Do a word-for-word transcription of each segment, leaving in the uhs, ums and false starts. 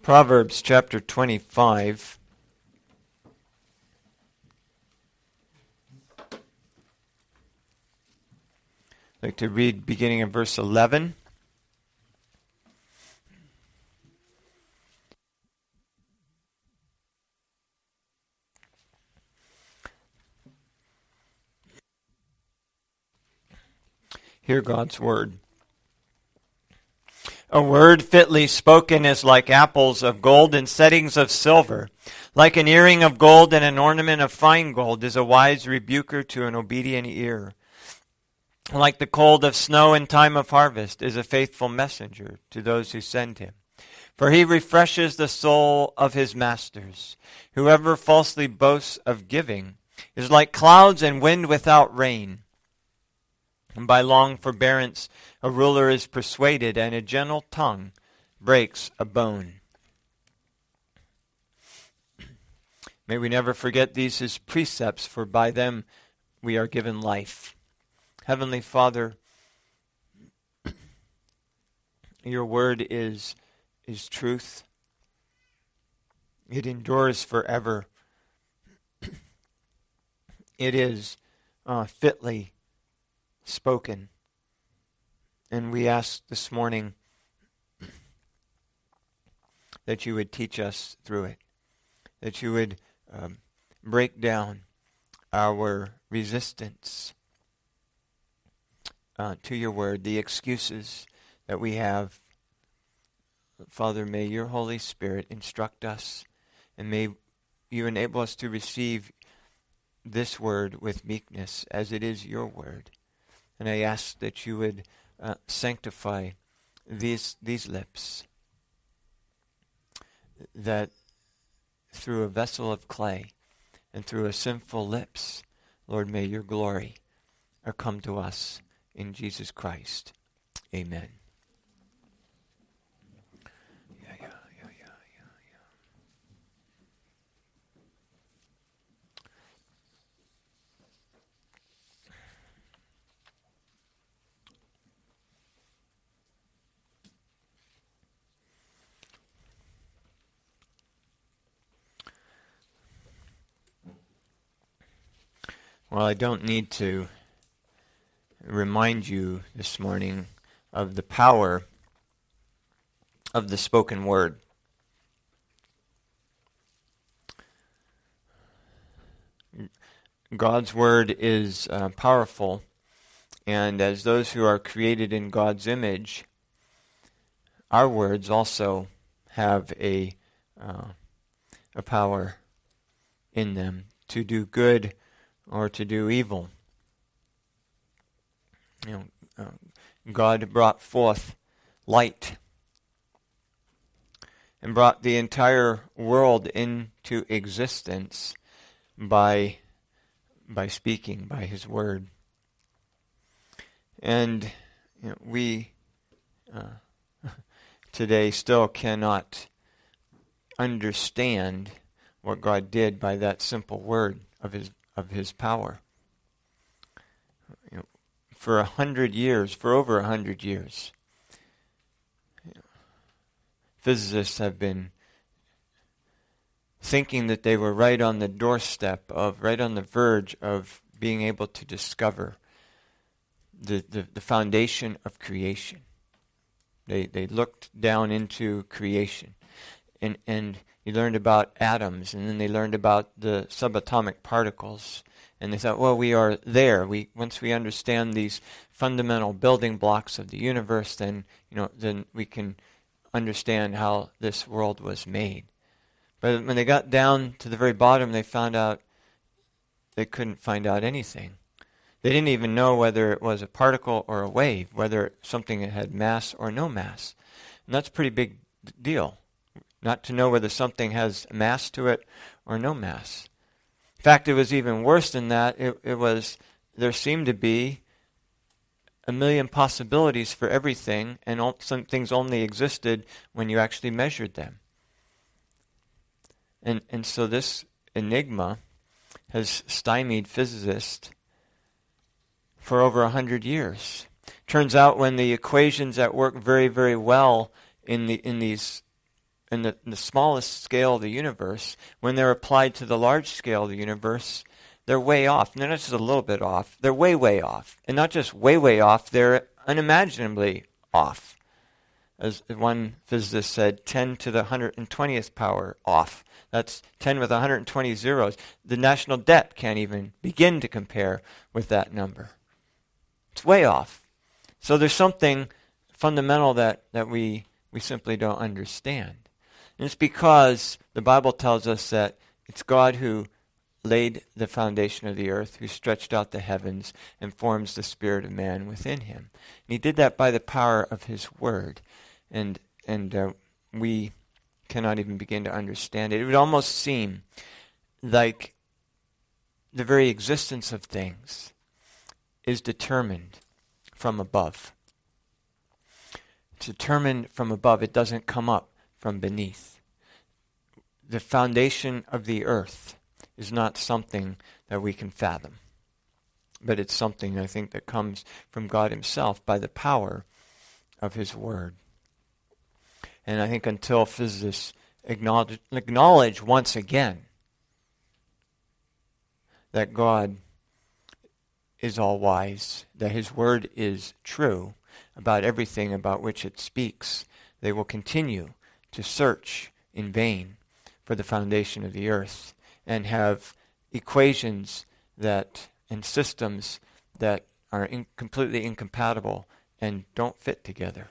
Proverbs chapter twenty-five. I'd like to read beginning of verse eleven. Hear God's word. A word fitly spoken is like apples of gold in settings of silver. Like an earring of gold and an ornament of fine gold is a wise rebuker to an obedient ear. Like the cold of snow in time of harvest is a faithful messenger to those who send him. For he refreshes the soul of his masters. Whoever falsely boasts of giving is like clouds and wind without rain. And by long forbearance a ruler is persuaded, and a gentle tongue breaks a bone. May we never forget these his precepts, for by them we are given life. Heavenly Father, your word is, is truth. It endures forever. It is uh, fitly spoken. And we ask this morning that you would teach us through it, that you would um, break down our resistance uh, to your word, the excuses that we have. Father, may your Holy Spirit instruct us, and may you enable us to receive this word with meekness, as it is your word. And I ask that you would uh, sanctify these these lips, that through a vessel of clay and through a sinful lips, Lord, may your glory uh, come to us in Jesus Christ. Amen. Yeah, yeah, yeah, yeah, yeah, yeah. Well, I don't need to remind you this morning of the power of the spoken word. God's word is uh, powerful, and as those who are created in God's image, our words also have a uh, a power in them to do good or to do evil. You know, uh, God brought forth light and brought the entire world into existence by by speaking, by his word. And you know, we uh, today still cannot understand what God did by that simple word of his of his power. You know, for a hundred years, for over a hundred years, you know, physicists have been thinking that they were right on the doorstep of, right on the verge of being able to discover the, the, the foundation of creation. They they looked down into creation, and and you learned about atoms, and then they learned about the subatomic particles, and they thought, well, we are there. We once we understand these fundamental building blocks of the universe, then you know, then we can understand how this world was made. But when they got down to the very bottom, they found out they couldn't find out anything. They didn't even know whether it was a particle or a wave, whether something had mass or no mass. And that's a pretty big deal, not to know whether something has mass to it or no mass. In fact, it was even worse than that. It, it was, there seemed to be a million possibilities for everything, and all, some things only existed when you actually measured them. And and so this enigma has stymied physicists for over a hundred years. Turns out when the equations that work very, very well in the in these in the, in the smallest scale of the universe, when they're applied to the large scale of the universe, they're way off. And they're not just a little bit off. They're way, way off. And not just way, way off, they're unimaginably off. As one physicist said, ten to the one hundred twentieth power off. That's ten with one hundred twenty zeros. The national debt can't even begin to compare with that number. It's way off. So there's something fundamental that, that we, we simply don't understand. And it's because the Bible tells us that it's God who laid the foundation of the earth, who stretched out the heavens and forms the spirit of man within him. And he did that by the power of his word. And and uh, we cannot even begin to understand it. It would almost seem like the very existence of things is determined from above. It's determined from above. It doesn't come up from beneath. The foundation of the earth is not something that we can fathom, but it's something, I think, that comes from God himself by the power of his word. And I think until physicists acknowledge, acknowledge once again that God is all-wise, that his word is true about everything about which it speaks, they will continue to search in vain for the foundation of the earth and have equations that and systems that are in, completely incompatible and don't fit together.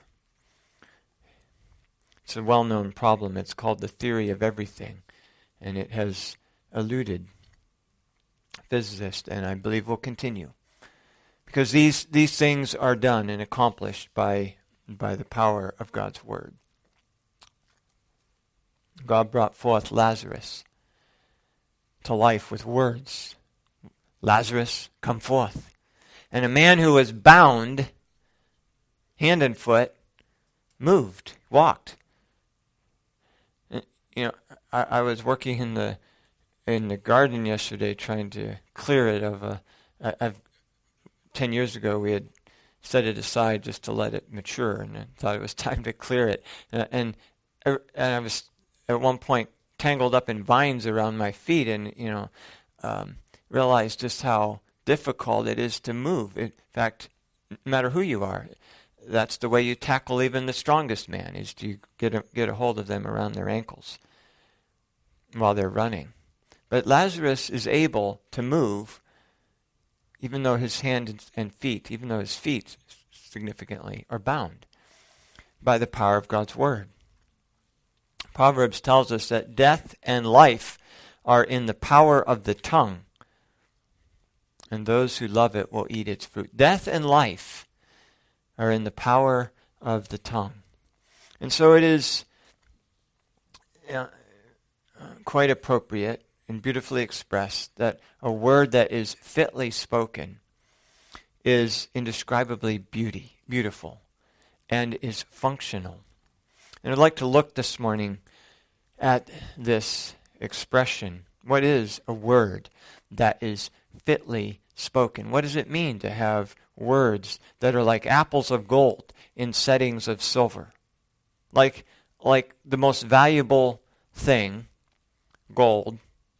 It's a well-known problem. It's called the theory of everything, and it has eluded physicists, and I believe will continue. Because these, these things are done and accomplished by, by the power of God's word. God brought forth Lazarus to life with words. Lazarus, come forth. And a man who was bound, hand and foot, moved, walked. And, you know, I, I was working in the in the garden yesterday, trying to clear it of a. I, I've ten years ago we had set it aside just to let it mature, and I thought it was time to clear it. Uh, and and I was at one point tangled up in vines around my feet, and you know, um, realized just how difficult it is to move. In fact, no matter who you are, that's the way you tackle even the strongest man, is to get a, get a hold of them around their ankles while they're running. But Lazarus is able to move, even though his hand and feet, even though his feet significantly are bound by the power of God's word. Proverbs tells us that death and life are in the power of the tongue, and those who love it will eat its fruit. Death and life are in the power of the tongue. And so it is uh, quite appropriate and beautifully expressed that a word that is fitly spoken is indescribably beauty, beautiful, and is functional. And I'd like to look this morning at this expression. What is a word that is fitly spoken? What does it mean to have words that are like apples of gold in settings of silver? Like, like the most valuable thing, gold,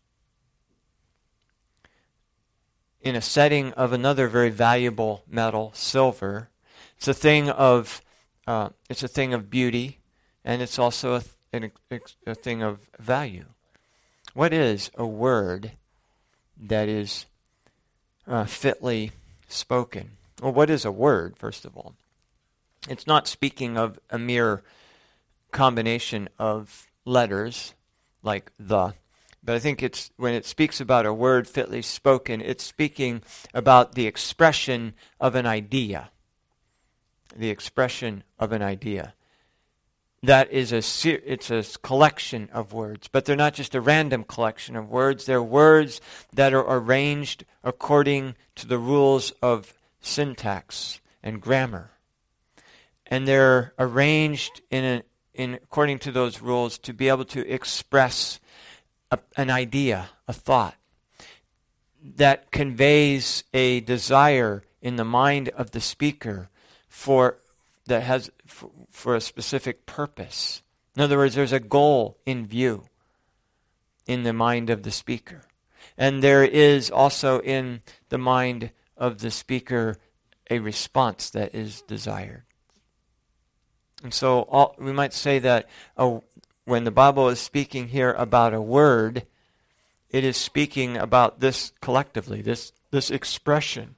in a setting of another very valuable metal, silver. It's a thing of uh, it's a thing of beauty, and it's also a, th- a thing of value. What is a word that is uh, fitly spoken? Well, what is a word, first of all? It's not speaking of a mere combination of letters like the. But I think it's when it speaks about a word fitly spoken, it's speaking about the expression of an idea. The expression of an idea. That is a it's a collection of words, but they're not just a random collection of words. They're words that are arranged according to the rules of syntax and grammar, and they're arranged in a, in according to those rules to be able to express A, an idea, a thought, that conveys a desire in the mind of the speaker for that has for, for a specific purpose In other words, there's a goal in view in the mind of the speaker. And there is also in the mind of the speaker a response that is desired. And so all, we might say that uh, when the Bible is speaking here about a word, it is speaking about this collectively, this, this expression.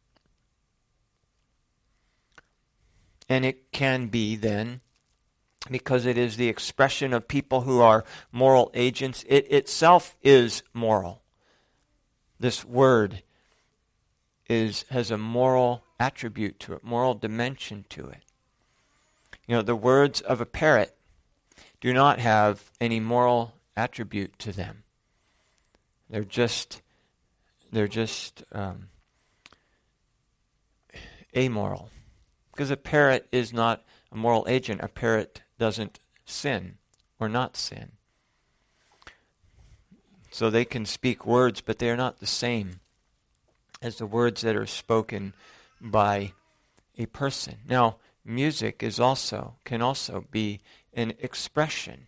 And it can be then, because it is the expression of people who are moral agents, it itself is moral. This word is has a moral attribute to it, moral dimension to it. You know, the words of a parrot do not have any moral attribute to them. They're just, they're just um, amoral. Because a parrot is not a moral agent. A parrot doesn't sin or not sin. So they can speak words, but they are not the same as the words that are spoken by a person. Now, music is also can also be an expression.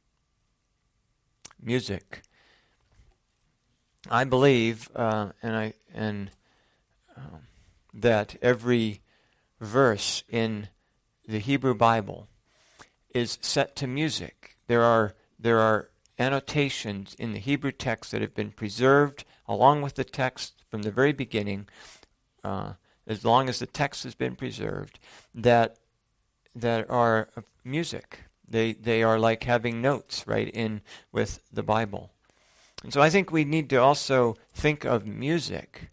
Music. I believe, uh, and I and um, that every verse in the Hebrew Bible is set to music. There are there are annotations in the Hebrew text that have been preserved along with the text from the very beginning, uh, as long as the text has been preserved, that that are music. They they are like having notes right in with the Bible. And so I think we need to also think of music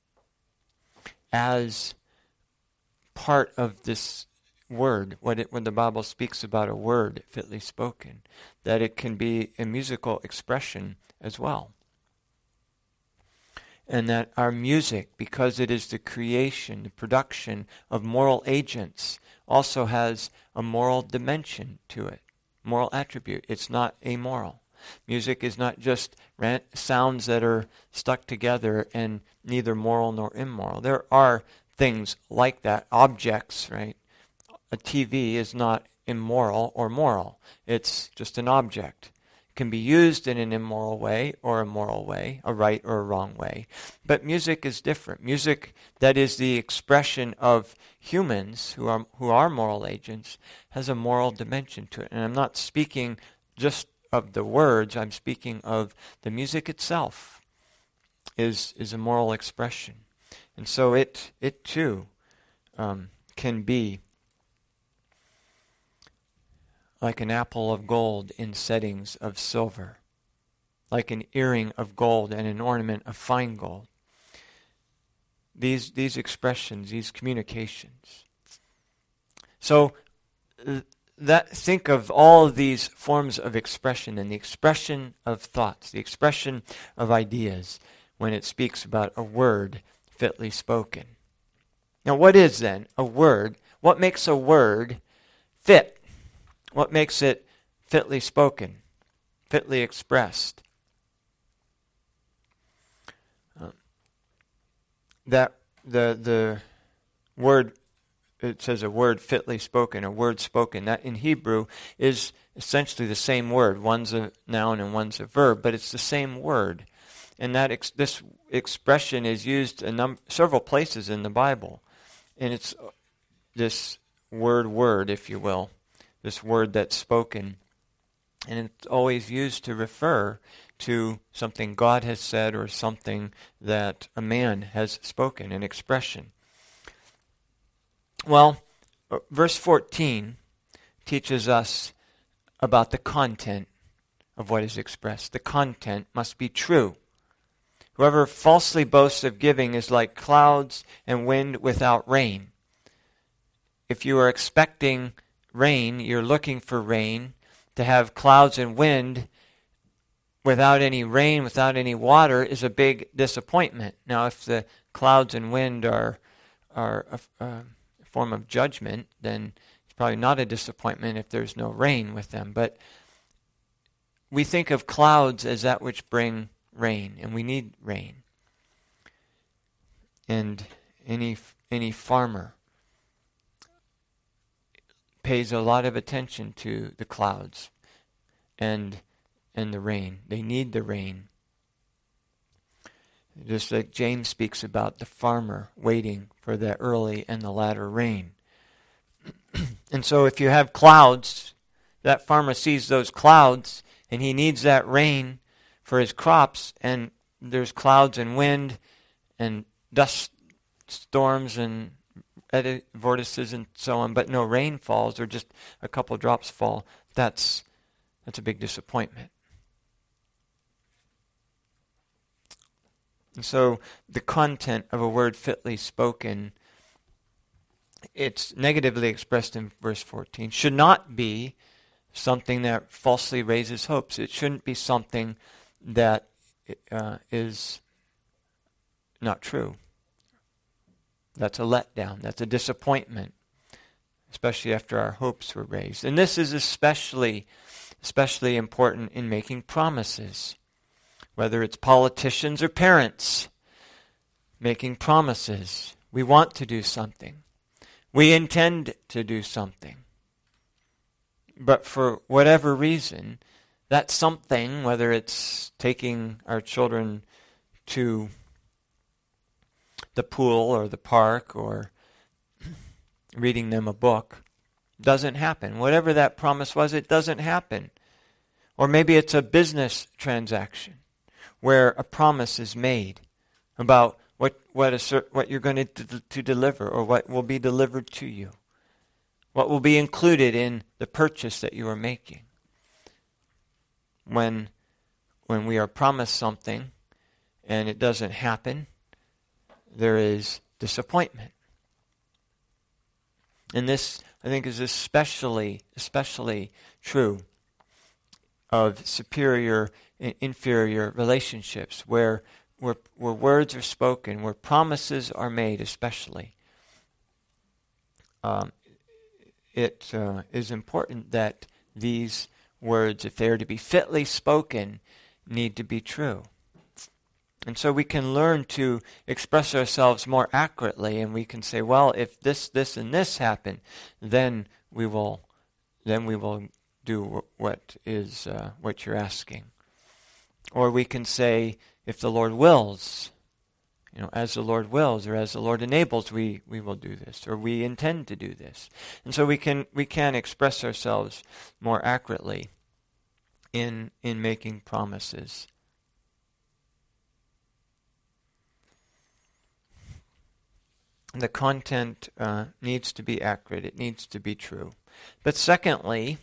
as part of this word, when, it, when the Bible speaks about a word fitly spoken, that it can be a musical expression as well. And that our music, because it is the creation, the production of moral agents, also has a moral dimension to it, moral attribute. It's not amoral. Music is not just ran- sounds that are stuck together and neither moral nor immoral. There are things like that, objects, right? A T V is not immoral or moral. It's just an object. It can be used in an immoral way or a moral way, a right or a wrong way. But music is different. Music that is the expression of humans who are who are moral agents has a moral dimension to it. And I'm not speaking just of the words, I'm speaking of the music itself is is a moral expression. And so it it too um, can be like an apple of gold in settings of silver, like an earring of gold and an ornament of fine gold. These these expressions, these communications. So uh, that think of all of these forms of expression and the expression of thoughts, the expression of ideas when it speaks about a word fitly spoken. Now, what is then a word? What makes a word fit? What makes it fitly spoken, fitly expressed? Uh, that the the word, it says a word fitly spoken, a word spoken. That in Hebrew is essentially the same word. One's a noun and one's a verb, but it's the same word. And that ex- this expression is used a num- several places in the Bible. And it's this word word, if you will, this word that's spoken. And it's always used to refer to something God has said or something that a man has spoken, an expression. Well, verse fourteen teaches us about the content of what is expressed. The content must be true. Whoever falsely boasts of giving is like clouds and wind without rain. If you are expecting rain, you're looking for rain, to have clouds and wind without any rain, without any water, is a big disappointment. Now, if the clouds and wind are are a, a form of judgment, then it's probably not a disappointment if there's no rain with them. But we think of clouds as that which bring rain, and we need rain. And any any farmer pays a lot of attention to the clouds and and the rain. They need the rain. Just like James speaks about the farmer waiting for the early and the latter rain. And so if you have clouds, that farmer sees those clouds and he needs that rain for his crops, and there's clouds and wind and dust storms and vortices and so on, but no rain falls, or just a couple drops fall. That's that's a big disappointment. And so the content of a word fitly spoken, it's negatively expressed in verse fourteen, should not be something that falsely raises hopes. It shouldn't be something that uh, is not true. That's a letdown. That's a disappointment, especially after our hopes were raised. And this is especially, especially important in making promises. Whether it's politicians or parents making promises. We want to do something. We intend to do something. But for whatever reason, that something, whether it's taking our children to the pool or the park or reading them a book, doesn't happen. Whatever that promise was, it doesn't happen. Or maybe it's a business transaction where a promise is made about what what a, what you're going to, to deliver, or what will be delivered to you, what will be included in the purchase that you are making. When when we are promised something and it doesn't happen, there is disappointment. And this, I think, is especially especially true of superior and inferior relationships, where, where where words are spoken, where promises are made especially. Um, it uh, is important that these words, if they are to be fitly spoken, need to be true. And so we can learn to express ourselves more accurately, and we can say, well, if this, this, and this happen, then we will, then we will do what is uh, what you're asking. Or we can say, if the Lord wills, you know, as the Lord wills, or as the Lord enables, we, we will do this, or we intend to do this. And so we can we can express ourselves more accurately in in making promises. The content uh, needs to be accurate. It needs to be true. But secondly,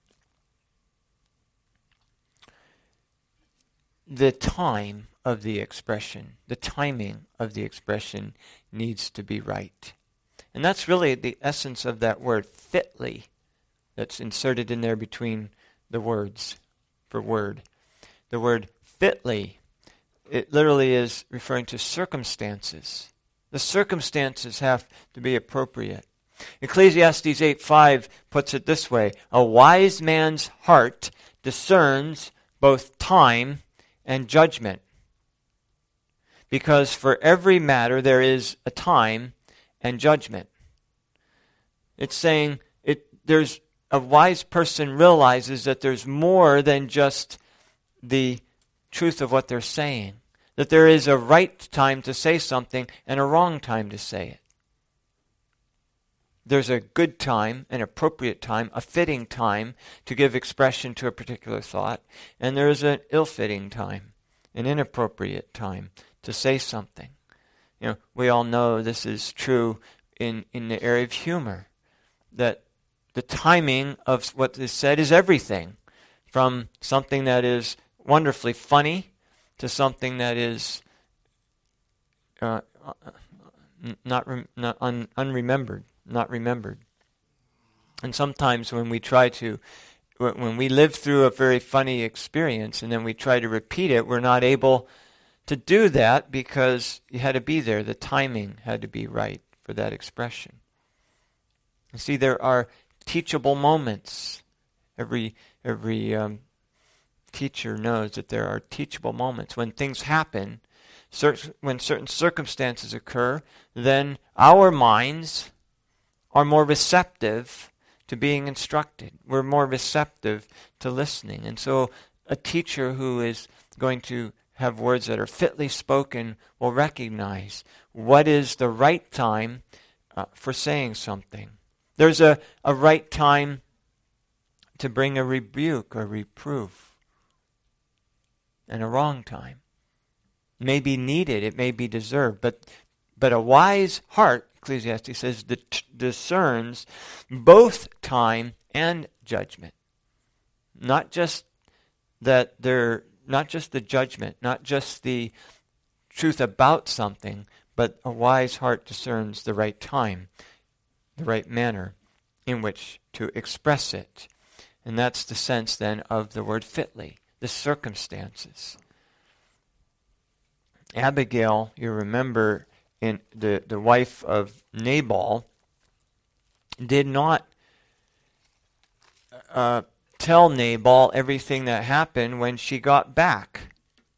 the time of the expression, the timing of the expression needs to be right. And that's really the essence of that word, fitly, that's inserted in there between the words for word. The word fitly, it literally is referring to circumstances. The circumstances have to be appropriate. Ecclesiastes eight five puts it this way: a wise man's heart discerns both time and judgment, because for every matter there is a time and judgment. It's saying it. There's a wise person realizes that there's more than just the truth of what they're saying. That there is a right time to say something and a wrong time to say it. There's a good time, an appropriate time, a fitting time to give expression to a particular thought, and there is an ill-fitting time, an inappropriate time to say something. You know, we all know this is true in, in the area of humor, that the timing of what is said is everything, from something that is wonderfully funny to something that is uh, not, rem- not un- unremembered, not remembered. And sometimes when we try to, when we live through a very funny experience and then we try to repeat it, we're not able to do that because you had to be there. The timing had to be right for that expression. You see, there are teachable moments. Every every um, teacher knows that there are teachable moments. When things happen, cert- when certain circumstances occur, then our minds are more receptive to being instructed. We're more receptive to listening. And so a teacher who is going to have words that are fitly spoken will recognize what is the right time uh, for saying something. There's a, a right time to bring a rebuke or reproof, and a wrong time. It may be needed, it may be deserved, but but a wise heart, Ecclesiastes says, that discerns both time and judgment. Not just that they're not just the judgment, not just the truth about something, but a wise heart discerns the right time, the right manner in which to express it. And that's the sense then of the word fitly, the circumstances. Abigail, you remember, in the, the wife of Nabal, did not uh, tell Nabal everything that happened when she got back,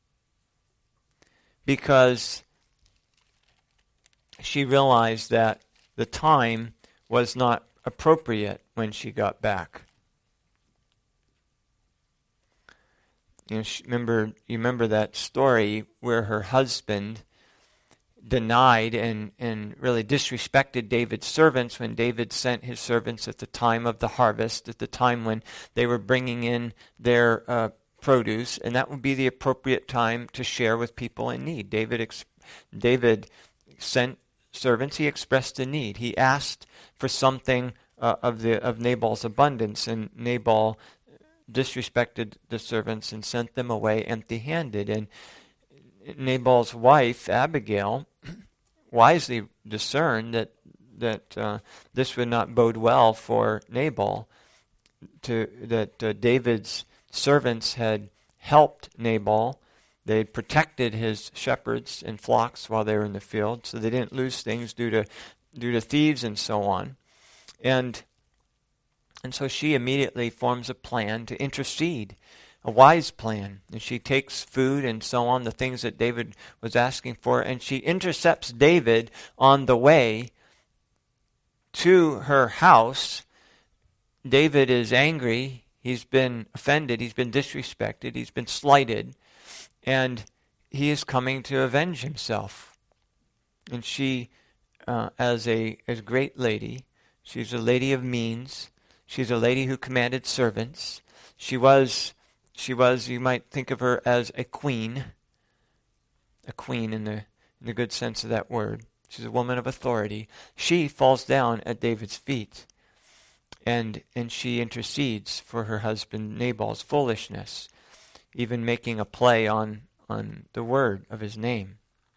because she realized that the time was not appropriate when she got back. You know, she, remember, you remember that story where her husband denied and, and really disrespected David's servants when David sent his servants at the time of the harvest, at the time when they were bringing in their uh, produce, and that would be the appropriate time to share with people in need. David ex- David sent servants. He expressed a need. He asked for something uh, of the of Nabal's abundance, and Nabal disrespected the servants and sent them away empty-handed. And Nabal's wife, Abigail, wisely discerned that that uh, this would not bode well for Nabal, to that uh, David's servants had helped Nabal. They had protected his shepherds and flocks while they were in the field, so they didn't lose things due to due to thieves and so on. And and so she immediately forms a plan to intercede, a wise plan. And she takes food and so on, the things that David was asking for, and she intercepts David on the way to her house. David is angry. He's been offended. He's been disrespected. He's been slighted. And he is coming to avenge himself. And she, uh, as a as a great lady, she's a lady of means. She's a lady who commanded servants. She was, she was, you might think of her as a queen, a queen in the in the good sense of that word. She's a woman of authority. She falls down at David's feet, and and she intercedes for her husband Nabal's foolishness, even making a play on on the word of his name.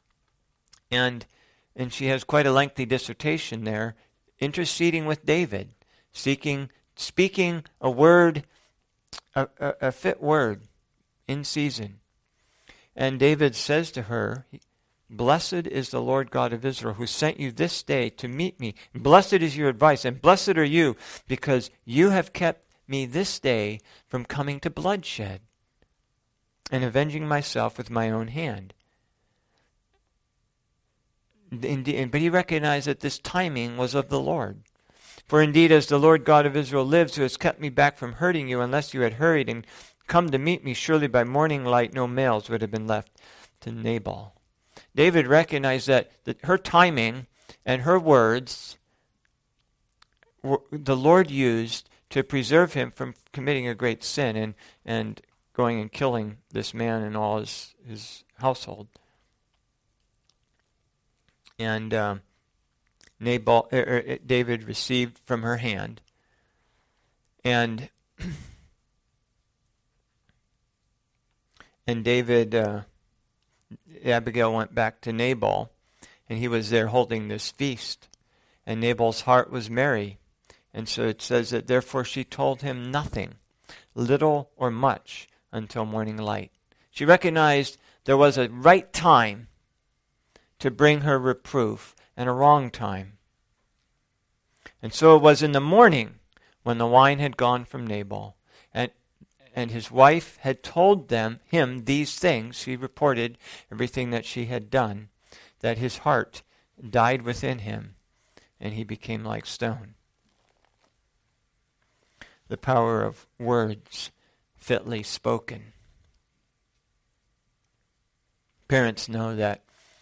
And and she has quite a lengthy dissertation there, interceding with David, seeking. Speaking a word, a, a, a fit word in season. And David says to her, "Blessed is the Lord God of Israel, who sent you this day to meet me. Blessed is your advice, and blessed are you, because you have kept me this day from coming to bloodshed and avenging myself with my own hand." Indeed, but he recognized that this timing was of the Lord. "For indeed, as the Lord God of Israel lives, who has kept me back from hurting you, unless you had hurried and come to meet me, surely by morning light no males would have been left to Nabal." David recognized that, that her timing and her words were, the Lord used to preserve him from committing a great sin and, and going and killing this man and all his, his household. And Um, Nabal, er, er, David received from her hand, and and David, uh, Abigail went back to Nabal, and he was there holding this feast, and Nabal's heart was merry, and so it says that therefore she told him nothing, little or much, until morning light. She recognized there was a right time to bring her reproof, and a wrong time. And so it was in the morning, when the wine had gone from Nabal, and and his wife had told them him these things. She reported everything that she had done, that his heart died within him, and he became like stone. the power of words fitly spoken. Parents know that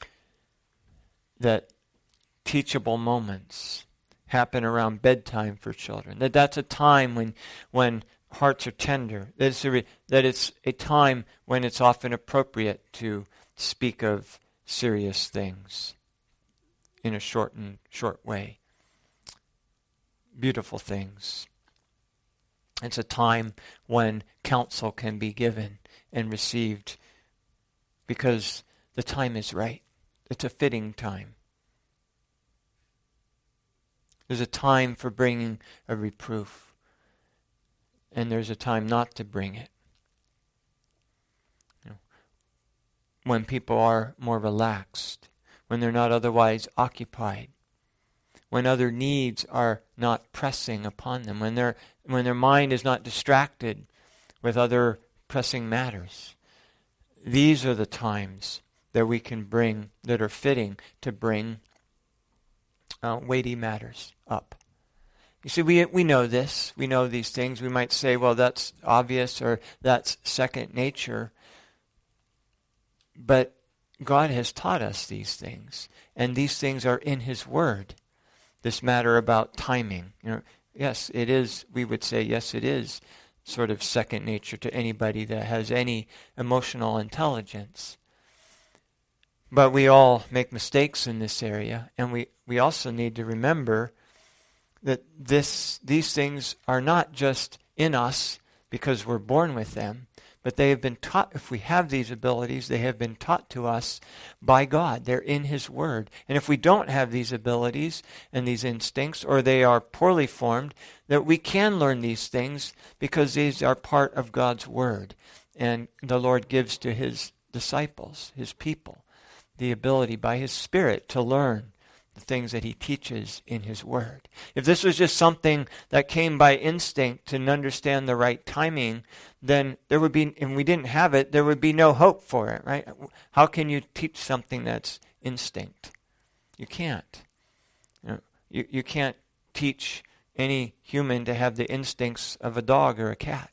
that teachable moments happen around bedtime for children. That that's a time when when hearts are tender. That it's a, re, that it's a time when it's often appropriate to speak of serious things in a shortened, short way. Beautiful things. It's a time when counsel can be given and received because the time is right. It's a fitting time. There's a time for bringing a reproof, and there's a time not to bring it. You know, when people are more relaxed, when they're not otherwise occupied, when other needs are not pressing upon them, when their when their mind is not distracted with other pressing matters. These are the times that we can bring, that are fitting to bring uh, weighty matters up. You see, we we know this. We know these things. We might say, well, that's obvious or that's second nature. But God has taught us these things, and these things are in His Word. This matter about timing. You know, yes, it is, we would say, yes, it is sort of second nature to anybody that has any emotional intelligence. But we all make mistakes in this area, and we, we also need to remember that this these things are not just in us because we're born with them, but they have been taught, if we have these abilities, they have been taught to us by God. They're in His Word. And if we don't have these abilities and these instincts, or they are poorly formed, that we can learn these things because these are part of God's Word. And the Lord gives to His disciples, His people, the ability by His Spirit to learn the things that He teaches in His Word. If this was just something that came by instinct to understand the right timing, then there would be, and we didn't have it, there would be no hope for it, right? How can you teach something that's instinct? You can't. You know, you, you can't teach any human to have the instincts of a dog or a cat.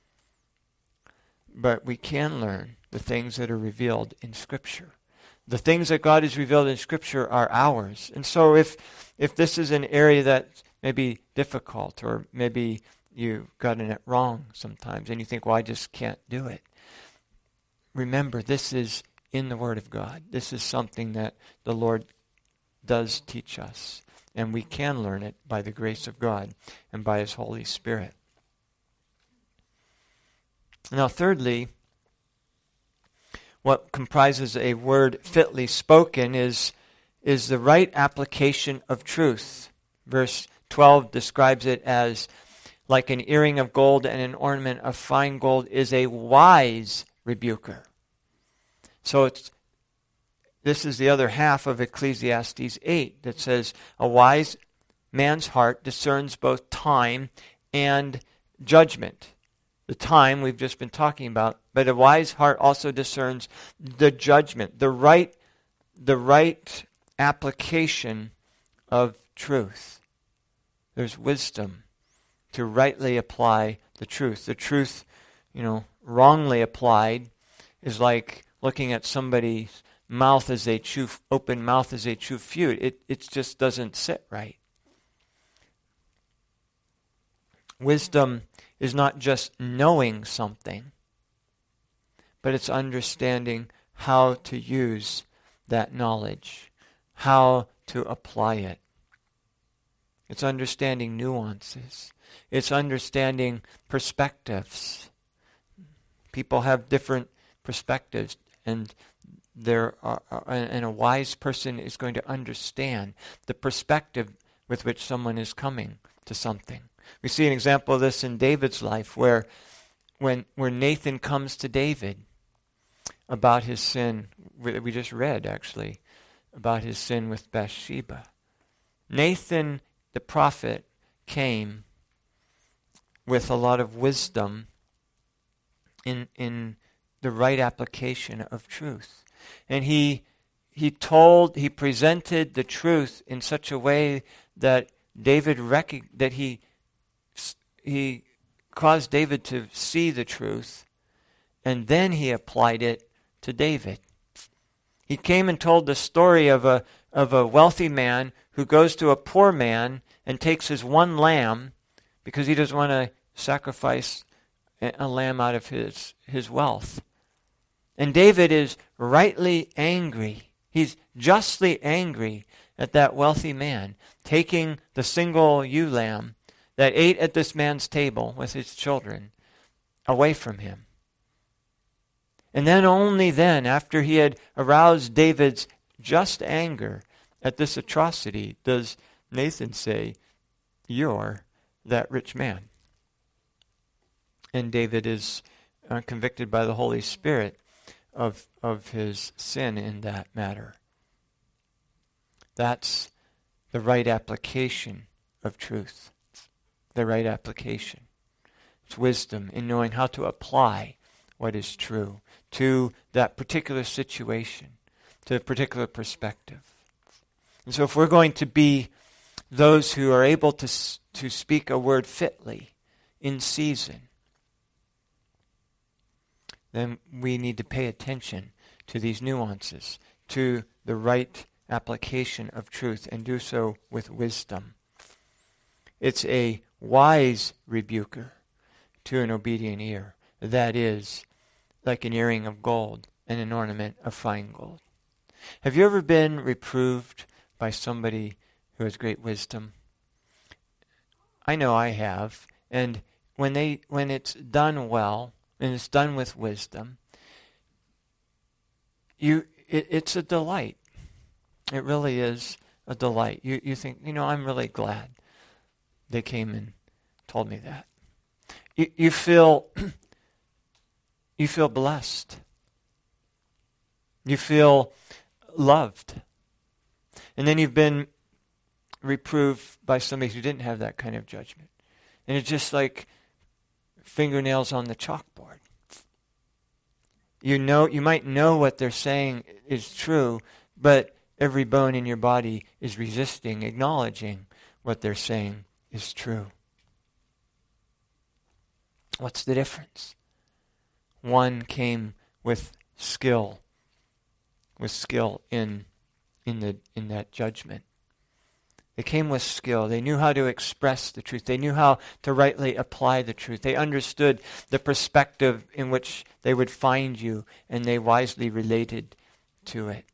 But we can learn the things that are revealed in Scripture. The things that God has revealed in Scripture are ours. And so if if this is an area that may be difficult, or maybe you've gotten it wrong sometimes, and you think, well, I just can't do it. Remember, this is in the Word of God. This is something that the Lord does teach us. And we can learn it by the grace of God and by His Holy Spirit. Now, thirdly, what comprises a word fitly spoken is, is the right application of truth. Verse twelve describes it as, like an earring of gold and an ornament of fine gold is a wise rebuker. So it's this is the other half of Ecclesiastes eight that says, a wise man's heart discerns both time and judgment. The time we've just been talking about, but a wise heart also discerns the judgment, the right, the right application of truth. There's wisdom to rightly apply the truth. The truth, you know, wrongly applied is like looking at somebody's mouth as they chew, open mouth as they chew food. It it just doesn't sit right. Wisdom is not just knowing something, but it's understanding how to use that knowledge, how to apply it. It's understanding nuances. It's understanding perspectives. People have different perspectives, and there are, and a wise person is going to understand the perspective with which someone is coming to something. We see an example of this in David's life, where when where Nathan comes to David about his sin, we just read actually, about his sin with Bathsheba. Nathan, the prophet, came with a lot of wisdom in in the right application of truth. And he he told, he presented the truth in such a way that David rec- that he he caused David to see the truth, and then he applied it to David. He came and told the story of a of a wealthy man who goes to a poor man and takes his one lamb because he doesn't want to sacrifice a lamb out of his, his wealth. And David is rightly angry. He's justly angry at that wealthy man taking the single ewe lamb that ate at this man's table with his children away from him. And then only then, after he had aroused David's just anger at this atrocity, does Nathan say, "You're that rich man." And David is uh, convicted by the Holy Spirit of, of his sin in that matter. That's the right application of truth. The right application. It's wisdom in knowing how to apply what is true to that particular situation, to a particular perspective. And so if we're going to be those who are able to, to speak a word fitly, in season, then we need to pay attention to these nuances, to the right application of truth, and do so with wisdom. It's a wise rebuker to an obedient ear. That is like an earring of gold and an ornament of fine gold. Have you ever been reproved by somebody who has great wisdom? I know I have. And when they when it's done well, and it's done with wisdom, you it, it's a delight. It really is a delight. You you think, you know, I'm really glad they came and told me that. You, you feel you feel blessed. You feel loved. And then you've been reproved by somebody who didn't have that kind of judgment. And it's just like fingernails on the chalkboard. You know, you might know what they're saying is true, but every bone in your body is resisting, acknowledging what they're saying is true. What's the difference? One came with skill, with skill in in the in that judgment. They came with skill. They knew how to express the truth. They knew how to rightly apply the truth. They understood the perspective in which they would find you, and they wisely related to it.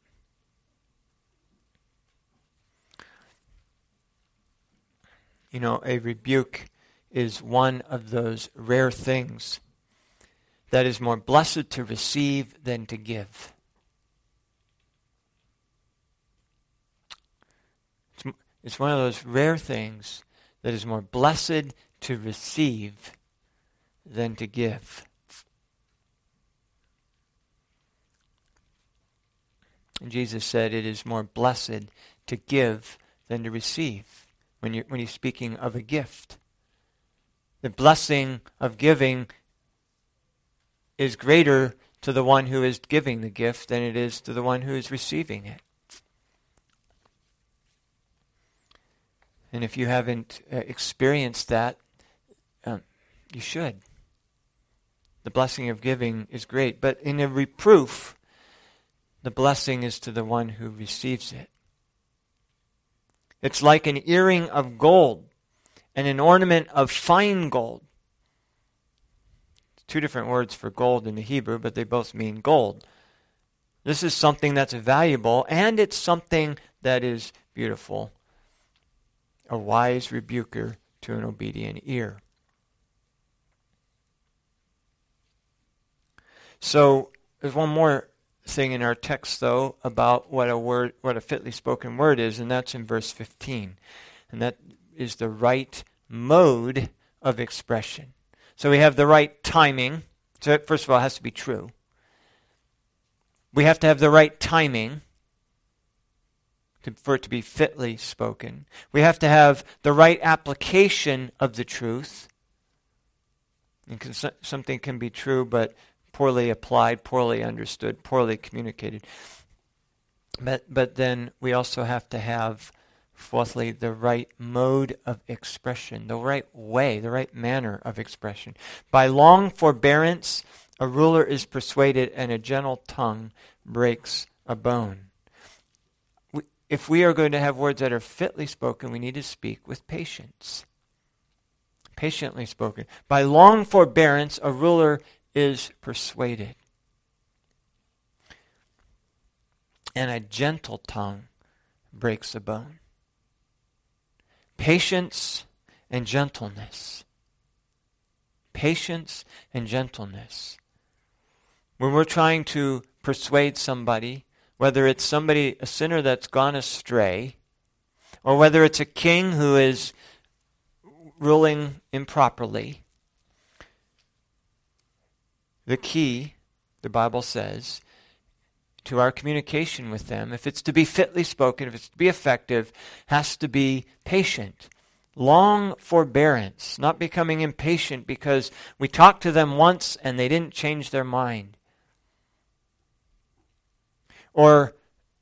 You know, a rebuke is one of those rare things that is more blessed to receive than to give. It's, it's one of those rare things that is more blessed to receive than to give. And Jesus said it is more blessed to give than to receive when you when he's speaking of a gift. The blessing of giving is greater to the one who is giving the gift than it is to the one who is receiving it. And if you haven't uh, experienced that, um, you should. The blessing of giving is great, but in a reproof, the blessing is to the one who receives it. It's like an earring of gold and an ornament of fine gold. Two different words for gold in the Hebrew, but they both mean gold. This is something that's valuable, and it's something that is beautiful. A wise rebuker to an obedient ear. So there's one more thing in our text, though, about what a word, what a fitly spoken word is, and that's in verse fifteen, and that is the right mode of expression. So we have the right timing. So first of all, it has to be true. We have to have the right timing to, for it to be fitly spoken. We have to have the right application of the truth. And cons- something can be true, but poorly applied, poorly understood, poorly communicated. But but then we also have to have Fourthly, the right mode of expression, the right way, the right manner of expression. By long forbearance, a ruler is persuaded, and a gentle tongue breaks a bone. We, if we are going to have words that are fitly spoken, we need to speak with patience. Patiently spoken. By long forbearance, a ruler is persuaded. And a gentle tongue breaks a bone. Patience and gentleness. Patience and gentleness. When we're trying to persuade somebody, whether it's somebody, a sinner that's gone astray, or whether it's a king who is ruling improperly, the key, the Bible says, to our communication with them, if it's to be fitly spoken, if it's to be effective, has to be patient. Long forbearance, not becoming impatient because we talked to them once and they didn't change their mind. Or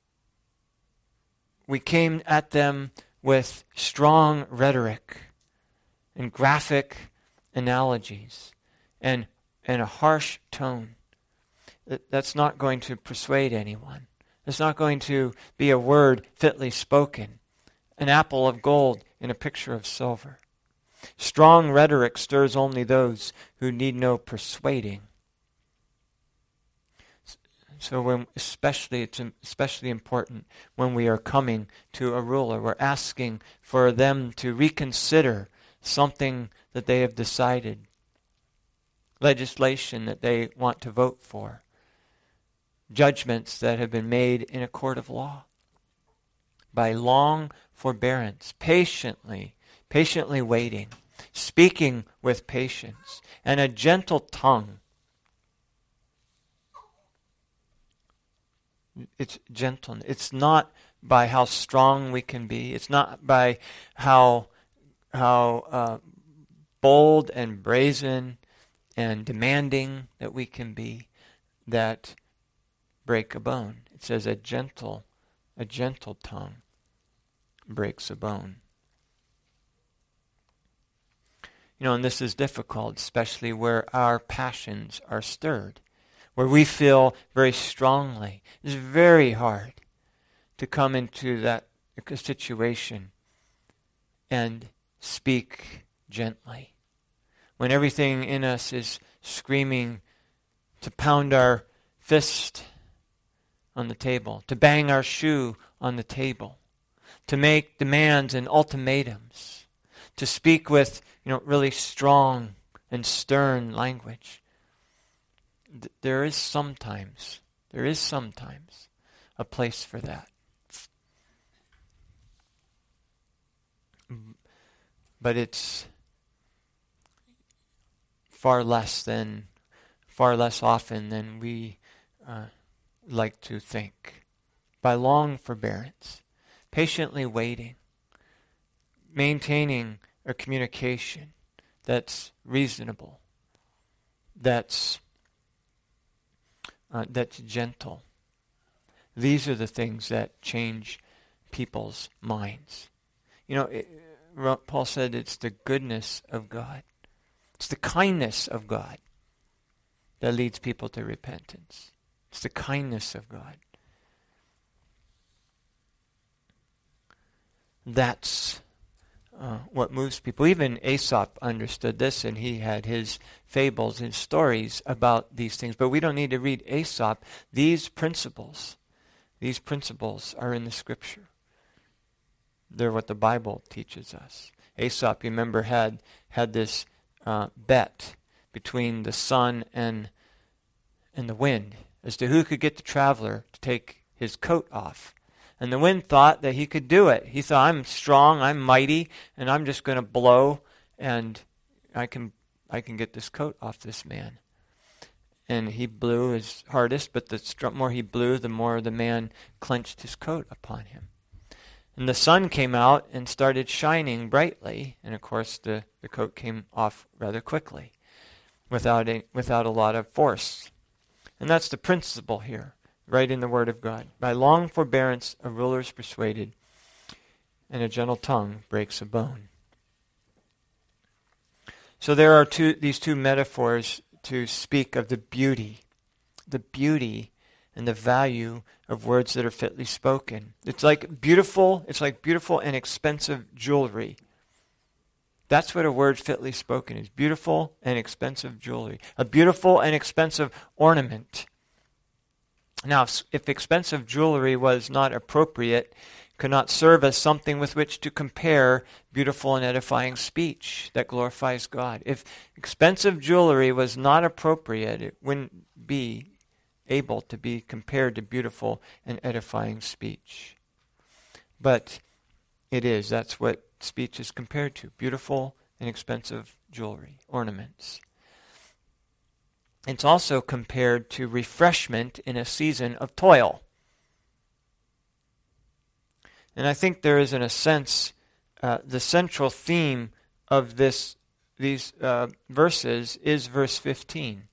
we came at them with strong rhetoric and graphic analogies and, and a harsh tone. That's not going to persuade anyone. It's not going to be a word fitly spoken. An apple of gold in a picture of silver. Strong rhetoric stirs only those who need no persuading. So when, especially, it's especially important when we are coming to a ruler. We're asking for them to reconsider something that they have decided. Legislation that they want to vote for. Judgments that have been made in a court of law. By long forbearance, patiently, patiently waiting, speaking with patience, and a gentle tongue. It's gentle. It's not by how strong we can be. It's not by how how uh, bold and brazen and demanding that we can be that break a bone. It says a gentle, a gentle tongue breaks a bone. You know, and this is difficult, especially where our passions are stirred, where we feel very strongly. It's very hard to come into that situation and speak gently. When everything in us is screaming to pound our fist on the table, to bang our shoe on the table, to make demands and ultimatums, to speak with, you know, really strong and stern language. Th- there is sometimes, there is sometimes a place for that. But it's far less than, far less often than we uh, like to think. By long forbearance, patiently waiting, maintaining a communication that's reasonable, that's uh, that's gentle. These are the things that change people's minds. You know, it, Paul said it's the goodness of God. It's the kindness of God that leads people to repentance. It's the kindness of God. That's uh, what moves people. Even Aesop understood this, and he had his fables and stories about these things. But we don't need to read Aesop. These principles, these principles are in the Scripture. They're what the Bible teaches us. Aesop, you remember, had had this uh, bet between the sun and and the wind as to who could get the traveler to take his coat off. And the wind thought that he could do it. He thought, I'm strong, I'm mighty, and I'm just going to blow, and I can I can get this coat off this man. And he blew his hardest, but the str- more he blew, the more the man clenched his coat upon him. And the sun came out and started shining brightly, and of course the, the coat came off rather quickly, without a, without a lot of force. And that's the principle here, right in the Word of God. By long forbearance, a ruler is persuaded, and a gentle tongue breaks a bone. So there are two these two metaphors to speak of the beauty, the beauty and the value of words that are fitly spoken. It's like beautiful, it's like beautiful and expensive jewelry. That's what a word fitly spoken is, beautiful and expensive jewelry. A beautiful and expensive ornament. Now, if expensive jewelry was not appropriate, could not serve as something with which to compare beautiful and edifying speech that glorifies God. If expensive jewelry was not appropriate, it wouldn't be able to be compared to beautiful and edifying speech. But it is. That's what speech is compared to. Beautiful and expensive jewelry, ornaments. It's also compared to refreshment in a season of toil. And I think there is, in a sense, uh, the central theme of this these uh, verses is verse fifteen.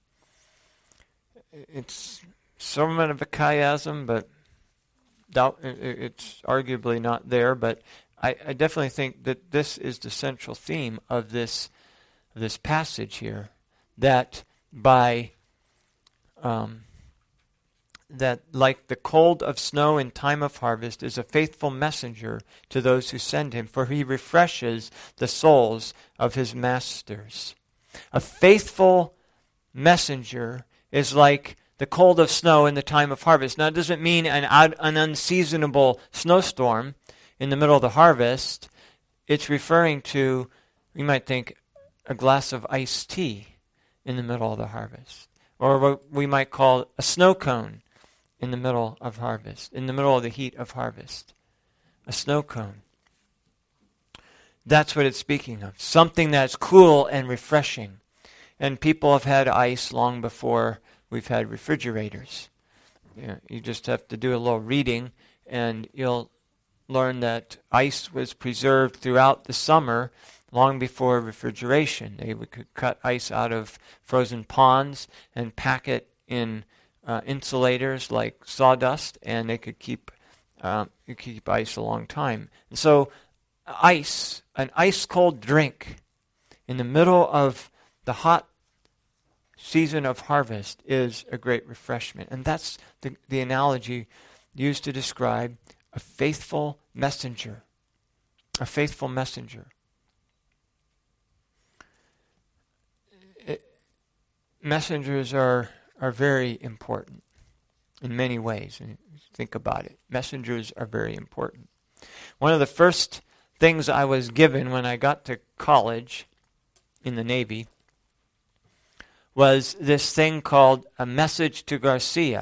It's somewhat of a chiasm, but doubt, it's arguably not there. But I, I definitely think that this is the central theme of this this passage here. That by um, that like the cold of snow in time of harvest is a faithful messenger to those who send him, for he refreshes the souls of his masters. A faithful messenger is like the cold of snow in the time of harvest. Now, it doesn't mean an, an unseasonable snowstorm in the middle of the harvest. It's referring to, you might think, a glass of iced tea in the middle of the harvest. Or what we might call a snow cone in the middle of harvest, in the middle of the heat of harvest. A snow cone. That's what it's speaking of. Something that's cool and refreshing. And people have had ice long before we've had refrigerators. You know, you just have to do a little reading and you'll learn that ice was preserved throughout the summer long before refrigeration. They would could cut ice out of frozen ponds and pack it in uh, insulators like sawdust, and they could keep uh, keep ice a long time. And so ice, an ice-cold drink in the middle of the hot season of harvest is a great refreshment. And that's the, the analogy used to describe a faithful messenger. A faithful messenger. It, messengers are, are very important in many ways. And think about it. Messengers are very important. One of the first things I was given when I got to college in the Navy was this thing called A Message to Garcia.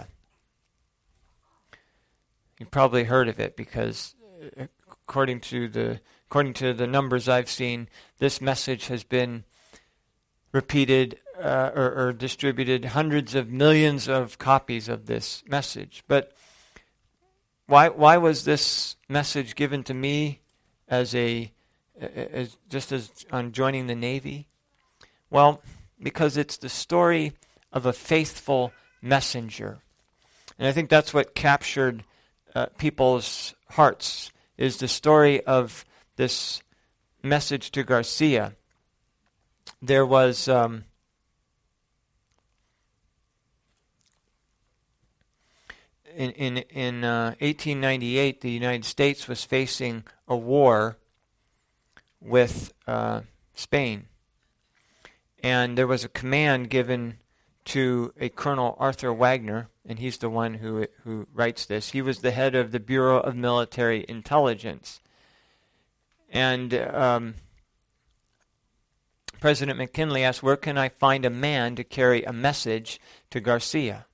You probably heard of it because according to the according to the numbers I've seen, this message has been repeated uh, or, or distributed hundreds of millions of copies of this message. But why why was this message given to me as a as just as on joining the Navy? Well, because it's the story of a faithful messenger. And I think that's what captured uh, people's hearts, is the story of this message to Garcia. There was um, in in in uh, eighteen ninety-eight, the United States was facing a war with uh, Spain. And there was a command given to a Colonel Arthur Wagner, and he's the one who who writes this. He was the head of the Bureau of Military Intelligence. And um, President McKinley asked, where can I find a man to carry a message to Garcia?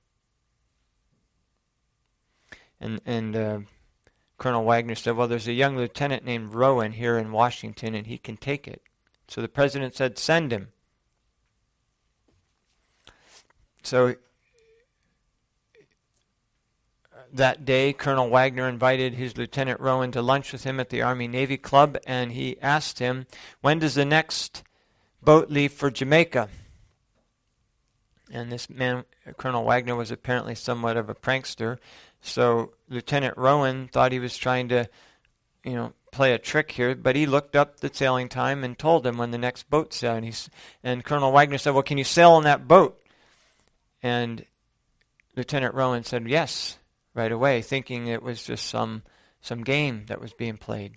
And, and uh, Colonel Wagner said, well, there's a young lieutenant named Rowan here in Washington, and he can take it. So the president said, send him. So that day, Colonel Wagner invited his Lieutenant Rowan to lunch with him at the Army-Navy Club, and he asked him, when does the next boat leave for Jamaica? And this man, Colonel Wagner, was apparently somewhat of a prankster, so Lieutenant Rowan thought he was trying to, you know, play a trick here, but he looked up the sailing time and told him when the next boat sailed. And, he's, and Colonel Wagner said, well, can you sail on that boat? And Lieutenant Rowan said yes, right away, thinking it was just some some game that was being played.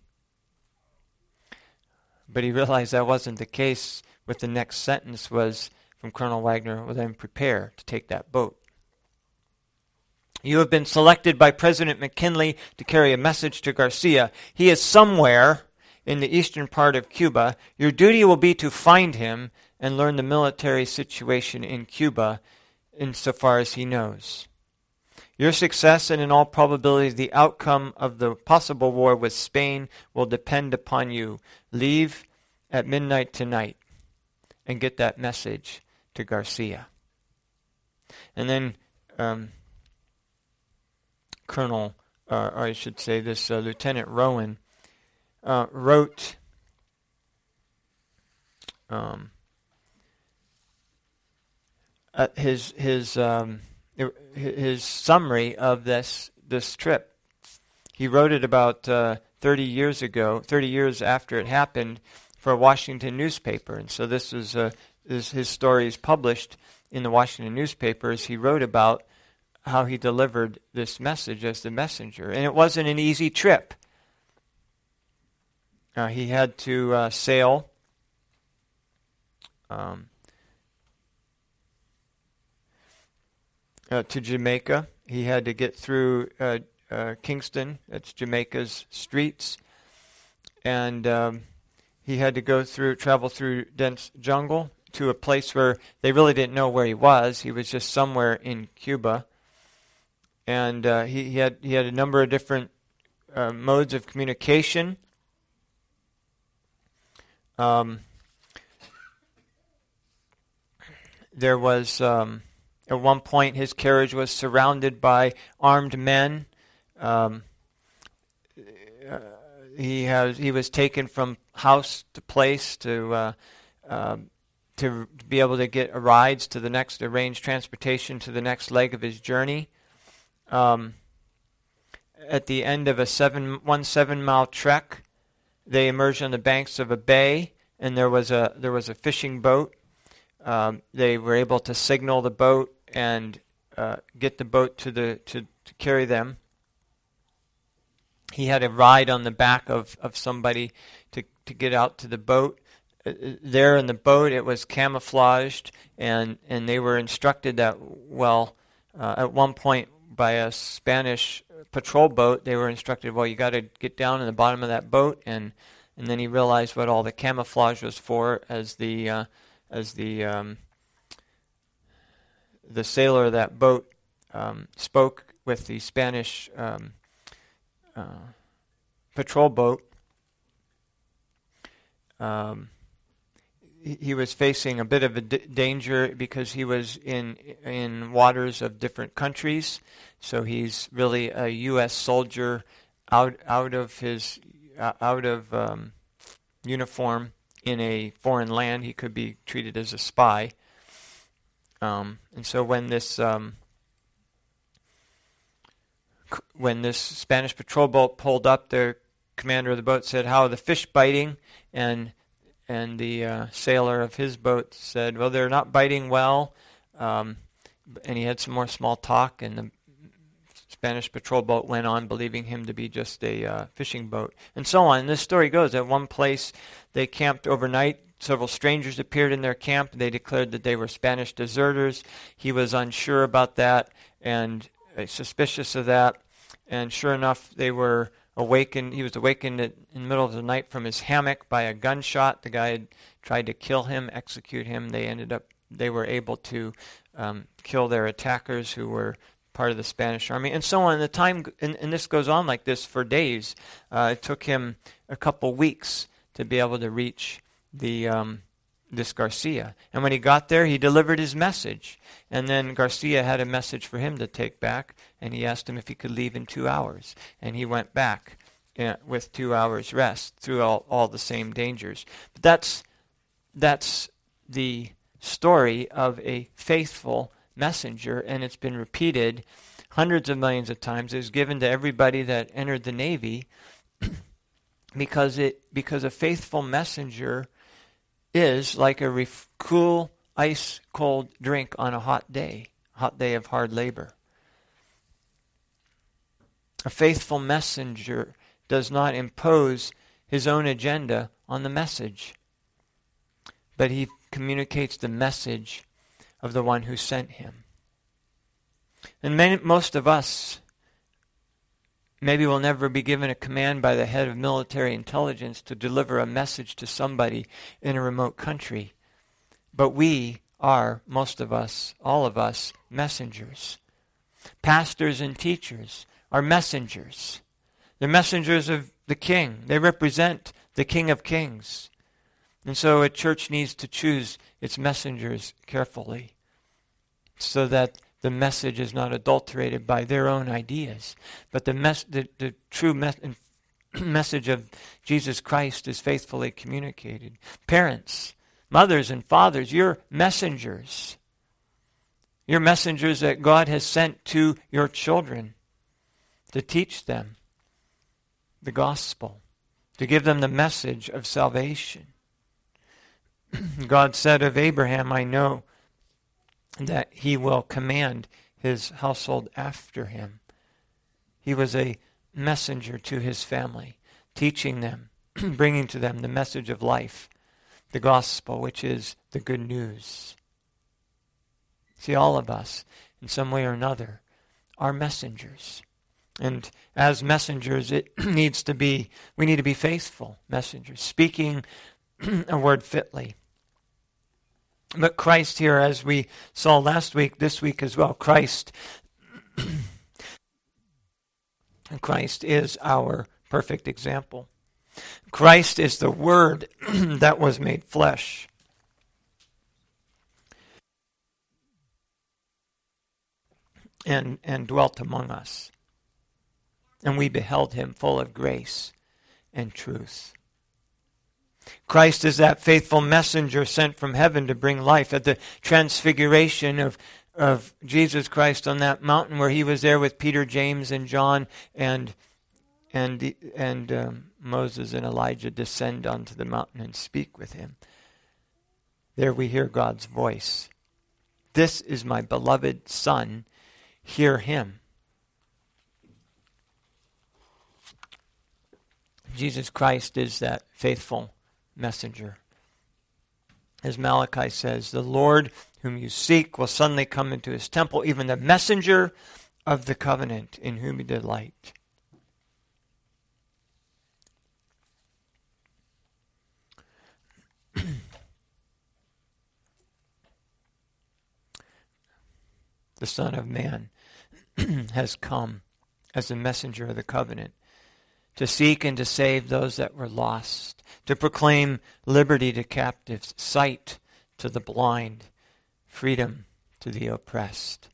But he realized that wasn't the case. With the next sentence was from Colonel Wagner, well, then prepare to take that boat. You have been selected by President McKinley to carry a message to Garcia. He is somewhere in the eastern part of Cuba. Your duty will be to find him and learn the military situation in Cuba insofar as he knows. Your success and in all probability the outcome of the possible war with Spain will depend upon you. Leave at midnight tonight and get that message to Garcia. And then um, Colonel, uh, or I should say this, uh, Lieutenant Rowan uh, wrote um, uh, his his um, his summary of this this trip. He wrote it about uh, thirty years ago, thirty years after it happened, for a Washington newspaper. And so this is, uh, this, his story is published in the Washington newspapers. He wrote about how he delivered this message as the messenger. And it wasn't an easy trip. Uh, he had to uh, sail um, uh, to Jamaica. He had to get through uh, uh, Kingston, that's Jamaica's streets, and um, he had to go through, travel through dense jungle to a place where they really didn't know where he was. He was just somewhere in Cuba, and uh, he, he had he had a number of different uh, modes of communication. Um, there was um, at one point his carriage was surrounded by armed men. Um, uh, he has he was taken from house to place to uh, uh, to be able to get rides to the next, arrange transportation to the next leg of his journey. Um, at the end of a seven one seven mile trek, they emerged on the banks of a bay, and there was a there was a fishing boat. Um, they were able to signal the boat and uh, get the boat to the to, to carry them. He had a ride on the back of, of somebody to, to get out to the boat. Uh, there in the boat, it was camouflaged, and, and they were instructed that, well, uh, at one point by a Spanish patrol boat, they were instructed, well, you got to get down in the bottom of that boat, and and then he realized what all the camouflage was for as the uh, as the um, the sailor of that boat um, spoke with the Spanish um, uh, patrol boat. Um, he, he was facing a bit of a d- danger because he was in in waters of different countries. So he's really a U S soldier out out of his uh, out of um, uniform in a foreign land. He could be treated as a spy. Um, and so when this um, c- when this Spanish patrol boat pulled up, the commander of the boat said, "How are the fish biting?" And and the uh, sailor of his boat said, "Well, they're not biting well." Um, and he had some more small talk, and the Spanish patrol boat went on, believing him to be just a uh, fishing boat, and so on. And this story goes, at one place they camped overnight. Several strangers appeared in their camp. They declared that they were Spanish deserters. He was unsure about that and uh, suspicious of that. And sure enough, they were awakened. He was awakened at, in the middle of the night from his hammock by a gunshot. The guy had tried to kill him, execute him. They ended up, they were able to um, kill their attackers who were part of the Spanish army, and so on. And the time, and, and this goes on like this for days. Uh, it took him a couple weeks to be able to reach the um, this Garcia. And when he got there, he delivered his message. And then Garcia had a message for him to take back, and he asked him if he could leave in two hours. And he went back uh, with two hours rest through all, all the same dangers. But that's that's the story of a faithful messenger, and it's been repeated hundreds of millions of times. It was given to everybody that entered the Navy because it because a faithful messenger is like a ref- cool, ice-cold drink on a hot day, hot day of hard labor. A faithful messenger does not impose his own agenda on the message, but he communicates the message of the one who sent him. And many, most of us maybe will never be given a command by the head of military intelligence to deliver a message to somebody in a remote country. But we are, most of us, all of us, messengers. Pastors and teachers are messengers. They're messengers of the King. They represent the King of Kings. And so a church needs to choose its messengers carefully so that the message is not adulterated by their own ideas, but the, mes- the, the true mes- message of Jesus Christ is faithfully communicated. Parents, mothers and fathers, you're messengers. You're messengers that God has sent to your children to teach them the gospel, to give them the message of salvation. God said of Abraham, I know that he will command his household after him. He was a messenger to his family, teaching them, bringing to them the message of life, the gospel, which is the good news. See, all of us, in some way or another, are messengers. And as messengers, it needs to be, we need to be faithful messengers, speaking a word fitly. But Christ here, as we saw last week, this week as well, Christ, Christ is our perfect example. Christ is the Word that was made flesh. And, and dwelt among us. And we beheld him full of grace and truth. Christ is that faithful messenger sent from heaven to bring life. At the transfiguration of, of Jesus Christ on that mountain where he was there with Peter, James, and John, and and and um, Moses and Elijah descend onto the mountain and speak with him. There we hear God's voice. This is my beloved Son. Hear him. Jesus Christ is that faithful messenger. As Malachi says, the Lord whom you seek will suddenly come into his temple, even the messenger of the covenant in whom you delight. The Son of Man has come as the messenger of the covenant to seek and to save those that were lost, to proclaim liberty to captives, sight to the blind, freedom to the oppressed.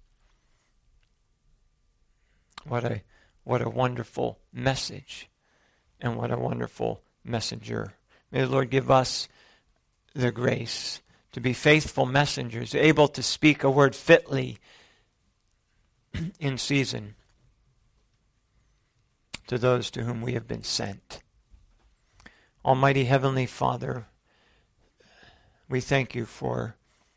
What a what a wonderful message, and what a wonderful messenger. May the Lord give us the grace to be faithful messengers, able to speak a word fitly in season to those to whom we have been sent. Almighty Heavenly Father, we thank you for,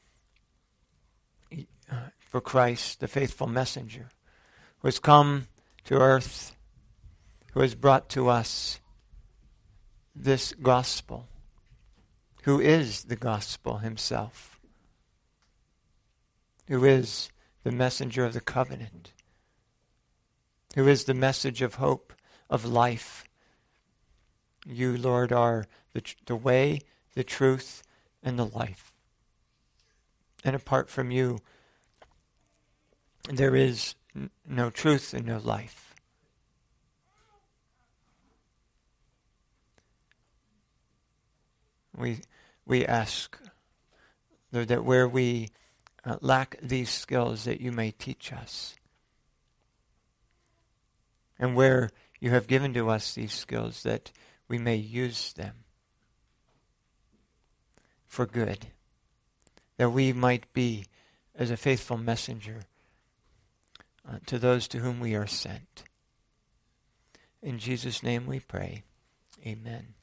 uh, for Christ, the faithful messenger, who has come to earth, who has brought to us this gospel, who is the gospel himself, who is the messenger of the covenant, who is the message of hope, of life. You, Lord, are the, the way, the truth, and the life. And apart from you, there is n- no truth and no life. We we ask, Lord, that where we uh, lack these skills, that you may teach us. And where you have given to us these skills, that we may use them for good, that we might be as a faithful messenger uh, to those to whom we are sent. In Jesus' name we pray. Amen.